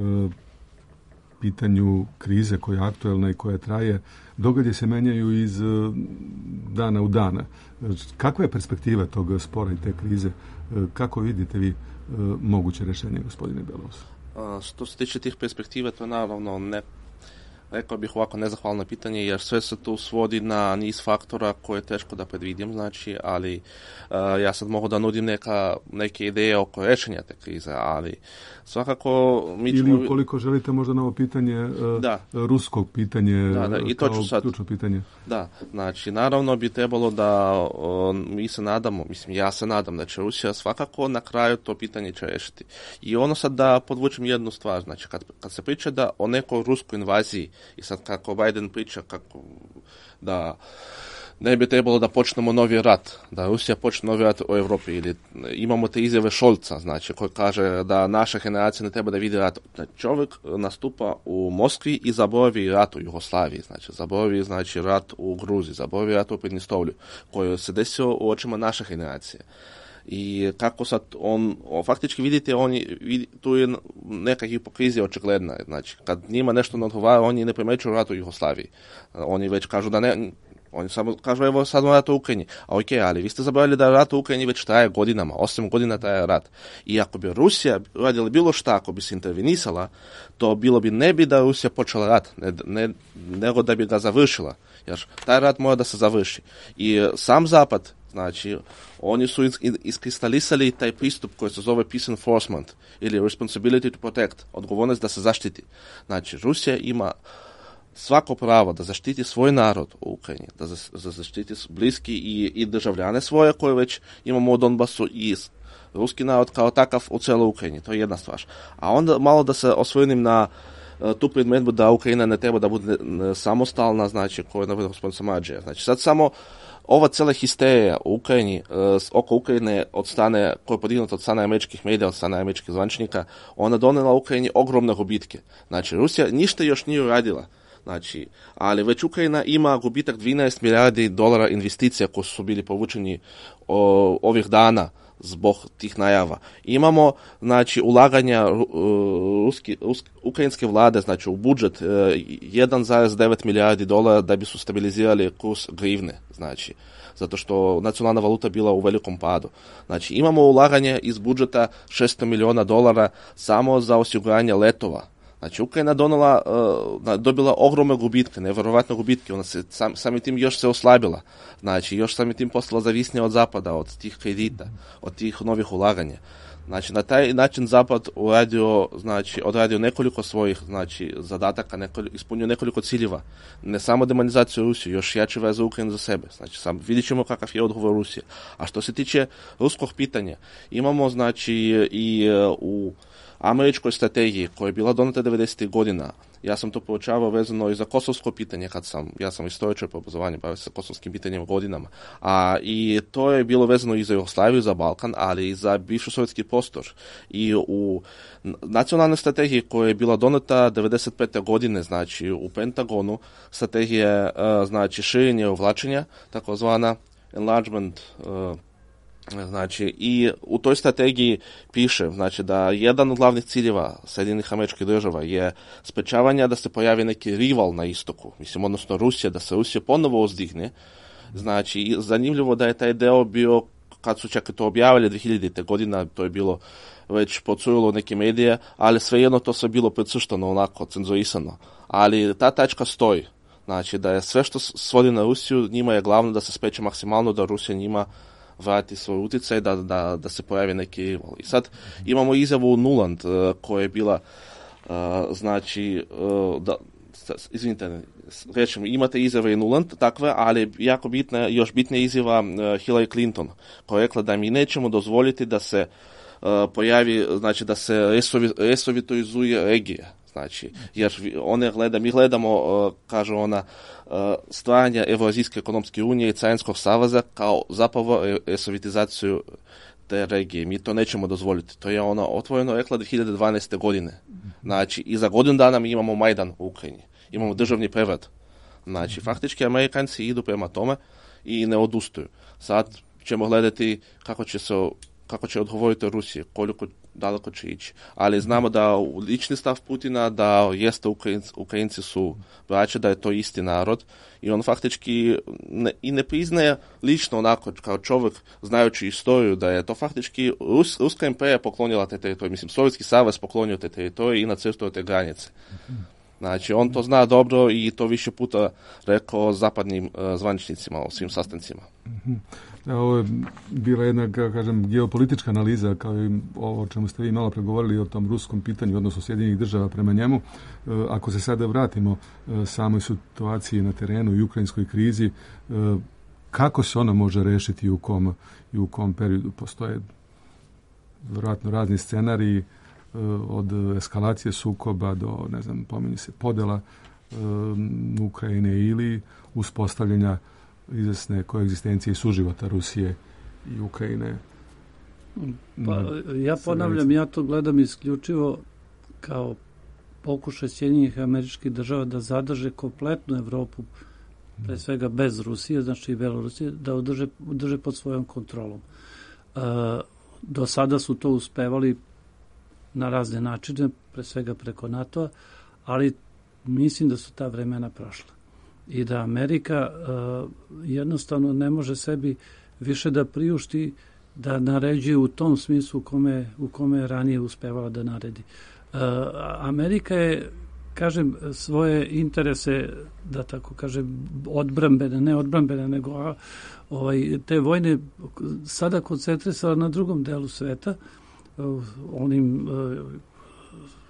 pitanju krize koja je aktuelna i koja traje, događaji se menjaju iz dana u dana. Kakva je perspektiva tog spora i te krize? Kako vidite vi moguće rješenje, gospodine Belousov? Što se tiče tih perspektiva, to je naravno rekao bih ovako nezahvalno pitanje, jer sve se tu svodi na niz faktora koje je teško da predvidim, znači, ali ja sad mogu da nudim neke ideje oko rješenja te krize, ali svakako mi ćemo... Ili ukoliko želite možda na ovo pitanje, ruskog pitanje, i to ću sad, ključno pitanje. Da, znači, naravno bi trebalo da mi se nadamo, ja se nadam da će Rusija svakako na kraju to pitanje će rešiti. I ono sad da podvučem jednu stvar, znači, kad se priča da o nekoj ruskoj invaziji, i sad kako Biden priča kako da ne bi trebalo da počnemo novi rat, da Rusija počne novi rat u Evropi, ili imamo te izjave Šolca, znači, koji kaže da naša generacija ne treba da vidi rat. Čovjek nastupa u Moskvi i zaboravi rat u Jugoslaviji, znači, zaboravi rat u Gruziji, zaboravi rat u Pridnjestrovlju, koji se desio u očima naše generacije. I kako sad faktički vidite, tu je neka hipokrizija očigledna, znači, kad njima nešto ne odgovara, oni ne primećuju rat u Jugoslaviji. Oni već kažu da ne, oni samo kažu, evo sad rat u Ukrajini. A okej, ali vi ste zaboravili da rat u Ukrajini već traje godinama, 8 godina traje rat. I ako bi Rusija radila bilo šta, ako bi se intervenisala, to bilo bi ne bi da Rusija počela rat, nego da bi ga završila. Jer taj rat mora da se završi. I sam Zapad, znači, oni su iskristalisali taj pristup koji se zove peace enforcement ili responsibility to protect, odgovornost da se zaštiti. Znači, Rusija ima svako pravo da zaštiti svoj narod u Ukrajini, da zaštiti bliski i državljane svoje koje već imamo u Donbasu i ruski narod kao takav u cijeloj Ukrajini. To je jedna stvar. A onda malo da se osvrnem na tu primjedbu da Ukrajina ne treba da bude samostalna, znači koju je navrlo gospodin Samađe. Znači sad samo ova cijela histerija u Ukrajini, oko Ukrajine od strane, koja je podignuta od strane američkih medija, od strane američkih zvančnika, ona donijela Ukrajini ogromne gubitke. Znači Rusija ništa još nije uradila. Znači, ali već Ukrajina ima gubitak 12 milijardi dolara investicija koji su bili povučeni ovih dana zbog tih najava. Imamo, znači, ulaganja ukrajinske vlade, znači, u budžet 1,9 milijardi dolara da bi su stabilizirali kurs grivne, znači, zato što nacionalna valuta bila u velikom padu. Znači, imamo ulaganje iz budžeta 600 milijuna dolara samo za osiguranje letova. Znači, Ukrajina dobila ogromne gubitke, nevjerovatne gubitke, ona se samim tim još se oslabila, znači, još samim tim postala zavisnija od Zapada, od tih kredita, od tih novih ulaganja. Znači, na taj način Zapad odradio nekoliko svojih, znači, zadataka, ispunio nekoliko ciljeva. Ne samo demonizaciju Rusije, još jače veze Ukrajine za sebe. Znači, vidjet ćemo kakav je odgovor Rusije. A što se tiče ruskog pitanja, imamo, znači, i u američkoj strategiji koja je bila donata 90. godina, ja sam to proučavao vezano i za kosovsko pitanje, ja sam istoričar po obrazovanju, bavio se kosovskim pitanjem godinama, i to je bilo vezano i za Jugoslaviju, za Balkan, ali i za bivši sovjetski prostor. I u nacionalnoj strategiji koja je bila donata 95. godine, znači u Pentagonu, strategija, znači širenje i uvlačenja, takozvana enlargement, znači, i u toj strategiji piše, znači, da jedan od glavnih ciljeva Sjedinjenih Američkih Država je sprečavanje da se pojavi neki rival na istoku, mislim, odnosno Rusija, da se Rusija ponovo uzdigne. Znači, zanimljivo da je taj deo bio, kad su čak to objavili 2000. godina, to je bilo već procurilo neke medije, ali svejedno to sve bilo precrštano, onako, cenzurisano. Ali ta tačka stoji. Znači, da je sve što svodi na Rusiju, njima je glavno da se spreče maksimalno da Rusija njima vrati svoj utjecaj, da se pojavi neki rival. I sad imamo izjavu Nuland koja je bila, znači, izvinite, rečem, imate izjave Nuland takve, ali jako bitna, još bitnija izjava Hillary Clinton, koja je rekla da mi nećemo dozvoliti da se pojavi, znači da se resovitoizuje regija. Znači, jer mi gledamo, kaže ona, stvaranje Evroazijske ekonomske unije i Carinskog saveza kao zapravo resovitizaciju te regije. Mi to nećemo dozvoliti. To je ona otvoreno rekla 2012. godine. Znači, i za godinu dana mi imamo Majdan u Ukrajini. Imamo državni prevrat. Znači, faktički Amerikanci idu prema tome i ne odustaju. Sad ćemo gledati kako će odgovoriti Rusije, koliko daleko će ići. Ali znamo da lični stav Putina, da jeste Ukrajinci su braće, da je to isti narod i on faktički ne priznaje lično onako kao čovjek znajući istoriju da je to faktički Ruska imperija poklonila te teritorije, mislim Sovjetski savez poklonio te teritorije i nacrtao te granice. Znači on to zna dobro i to više puta rekao zapadnim zvaničnicima u svim sastancima. Ovo je bila jedna, kažem, geopolitička analiza, kao i ovo o čemu ste vi malo pregovorili o tom ruskom pitanju, odnosno Sjedinjenih Država prema njemu. Ako se sada vratimo samoj situaciji na terenu i ukrajinskoj krizi, kako se ona može rešiti i u kom periodu? Postoje vjerojatno razni scenariji, od eskalacije sukoba do, ne znam, pomeni se podela Ukrajine ili uspostavljanja izvesne koegzistencije i suživota Rusije i Ukrajine. Pa, ja ponavljam, ja to gledam isključivo kao pokušaj Sjedinjenih Američkih Država da zadrže kompletnu Evropu, pre svega bez Rusije, znači i Belorusije, da održe pod svojom kontrolom. Do sada su to uspevali na razne načine, pre svega preko NATO-a, ali mislim da su ta vremena prošla. I da Amerika jednostavno ne može sebi više da priušti da naređuje u tom smislu u kome je ranije uspevala da naredi. Amerika je, kažem, svoje interese, da tako kažem, ne odbrambene, nego te vojne sada koncentrisala na drugom delu sveta, onim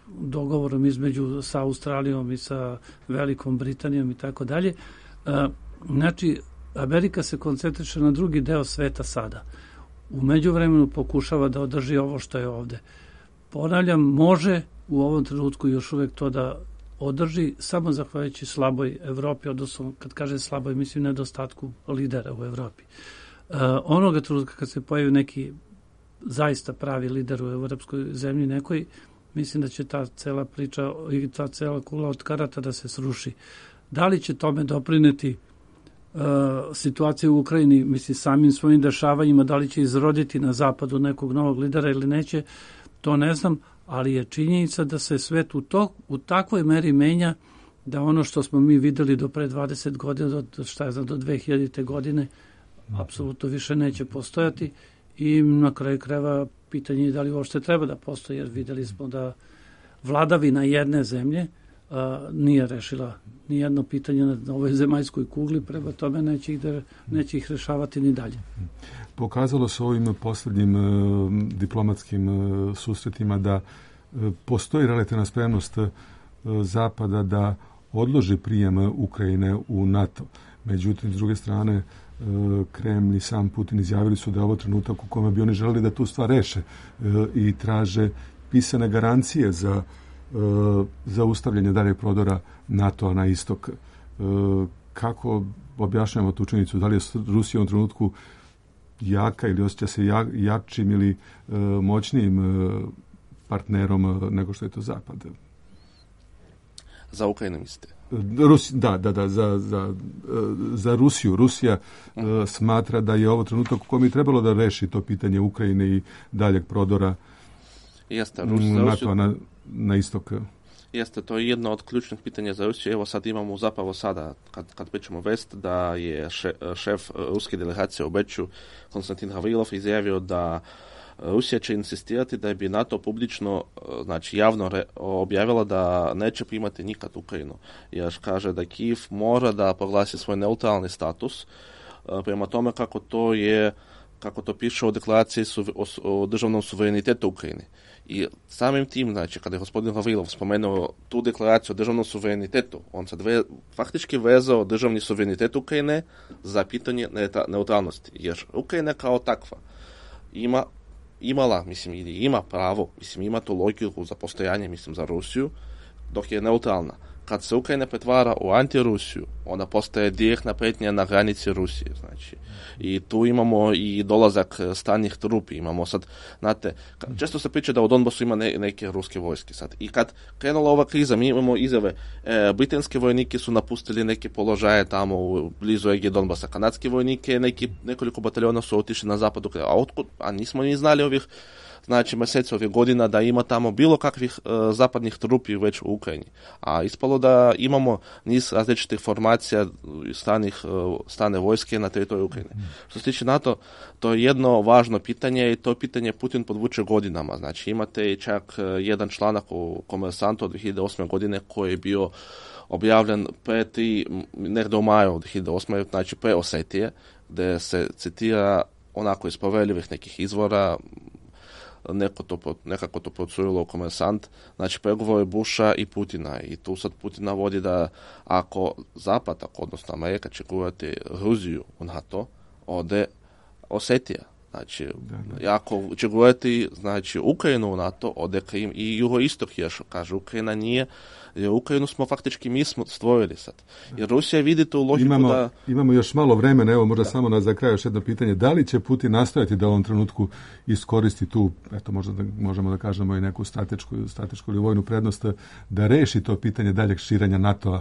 dogovorom između sa Australijom i sa Velikom Britanijom i tako dalje. Znači, Amerika se koncentriše na drugi deo sveta sada. U međuvremenu pokušava da održi ovo što je ovde. Ponavljam, može u ovom trenutku još uvek to da održi samo zahvaljujući slaboj Evropi, odnosno kad kaže slaboj, mislim nedostatku lidera u Evropi. Onoga trenutka kad se pojavi neki zaista pravi lider u evropskoj zemlji nekoj, mislim da će ta cela priča i ta cela kula od karata da se sruši. Da li će tome doprineti situacija u Ukrajini, mislim, samim svojim dešavanjima, da li će izroditi na zapadu nekog novog lidera ili neće, to ne znam, ali je činjenica da se svet u takvoj meri menja da ono što smo mi videli do pre 20 godina, do 2000. godine, apsolutno više neće postojati i na kraju krajeva pitanje je da li uopšte treba da postoji, jer videli smo da vladavina jedne zemlje nije rešila nijedno pitanje na ovoj zemaljskoj kugli, prema tome neće ih rešavati ni dalje. Pokazalo se ovim poslednjim diplomatskim susretima da postoji relativna spremnost Zapada da odloži prijem Ukrajine u NATO. Međutim, s druge strane, Kreml i sam Putin izjavili su da je ovo trenutak u kome bi oni želeli da tu stvar reše i traže pisane garancije za zaustavljanje daljeg prodora NATO-a na istok. Kako objašnjamo tu činjenicu? Da li je Rusija u trenutku jaka ili osjeća se jačim ili moćnijim partnerom nego što je to Zapad? Za Ukrajinu mislite? Za Rusiju. Rusija smatra da je ovo trenutak u kojem je trebalo da reši to pitanje Ukrajine i daljeg prodora NATO-a na istok. Jeste, to je jedno od ključnih pitanja za Rusiju. Evo sad imamo zapravo sada, kad pričamo vest, da je šef ruske delegacije u Beču, Konstantin Havrilov, izjavio da Rusija će insistirati da bi NATO publično, znači javno objavila da neće primati nikad Ukrajinu. Jer kaže da Kijev mora da proglasi svoj neutralni status prema tome kako to piše u deklaraciji o državnom suverenitetu Ukrajine. I samim tim, znači, kada je gospodin Havrilov spomenuo tu deklaraciju o državnom suverenitetu, on sad faktički vezao državni suverenitet Ukrajine za pitanje neutralnosti. Jer Ukrajina kao takva ima pravo, ima tu logiku za postojanje, za Rusiju, dok je neutralna. Kad se Ukrajina pretvara u antirusiju, ona postaje direktna prijetnja na granici Rusije, znači. I tu imamo i dolazak stranih trupi, imamo sad, znate, često se priča da u Donbasu ima neke ruske vojske sad. I kad krenula ova kriza, mi imamo izjave, britanski vojniki su napustili neke položaje tamo blizu regije Donbasa, kanadski vojnike, nekoliko bataljona su otišli na zapad Ukrajine. A nismo ni znali ovih, znači, mjeseci, ovih godina da ima tamo bilo kakvih zapadnih trupi već u Ukrajini. A ispalo da imamo niz različitih formacija strane vojske na teritoriju Ukrajine. Što se tiče NATO, to je jedno važno pitanje i to pitanje Putin podvuče godinama. Znači, imate čak jedan članak u Komersantu od 2008. godine koji je bio objavljen negdje u maju od 2008. znači pre Osetije, gdje se citira onako iz poveljivih nekih izvora, nekako to procurilo u Komersant, znači pregovore Busha i Putina. I tu sad Putin navodi da ako Zapad, odnosno Amerika će gurati Gruziju u NATO, ode Osetija. Znači, ako će gurati, znači, Ukrajinu u NATO, ode Krim i jugoistok još, kaže Ukrajina nije, jer Ukrajinu smo faktički mi smo stvorili sad. Jer Rusija vidi tu logiku Imamo još malo vremena, evo možda samo za kraj još jedno pitanje. Da li će Putin nastojati da u ovom trenutku iskoristi tu, eto možemo da kažemo i neku stratešku ili vojnu prednost, da reši to pitanje daljeg širenja NATO-a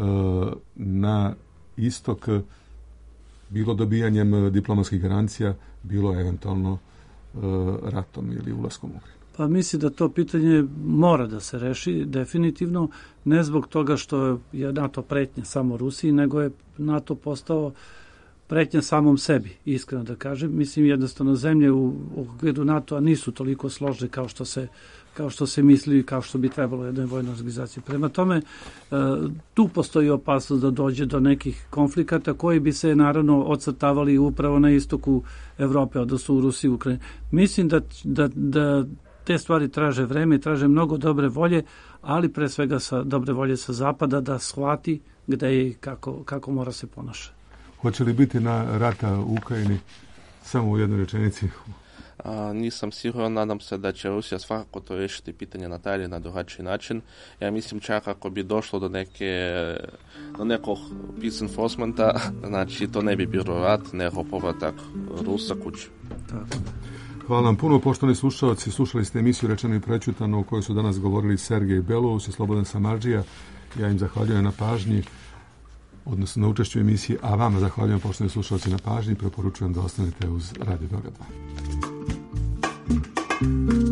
na istok, bilo dobijanjem diplomatskih garancija, bilo eventualno ratom ili ulaskom u Ukrajinu? Pa mislim da to pitanje mora da se reši definitivno, ne zbog toga što je NATO pretnja samo Rusiji, nego je NATO postao pretnja samom sebi, iskreno da kažem. Mislim, jednostavno zemlje u okviru NATO-a nisu toliko složne kao što se misli i kao što bi trebalo jednoj vojnoj organizaciji. Prema tome, tu postoji opasnost da dođe do nekih konflikata koji bi se naravno ocrtavali upravo na istoku Evrope, odnosno u Rusiji i Ukrajini. Mislim da te stvari traže vreme, traže mnogo dobre volje, ali pre svega dobre volje sa zapada da shvati gde je i kako mora se ponašati. Hoće li biti na rata u Ukrajini? Samo u jednoj rečenici. Nisam siguran, nadam se da će Rusija svakako to riješiti pitanje na taj ili na drugačiji način. Ja mislim čak ako bi došlo do nekog peace enforcementa, znači to ne bi bilo rat, nego povratak Rusa kući. Hvala vam puno, poštovani slušalci. Slušali ste emisiju Rečeno i prečutano u kojoj su danas govorili Sergej Belousovs i Slobodan Samardžija. Ja im zahvaljujem na pažnji, odnosno na učešću emisiji, a vama zahvaljujem, poštovani slušalci, na pažnji i preporučujem da ostanete uz Radio Beograd 2.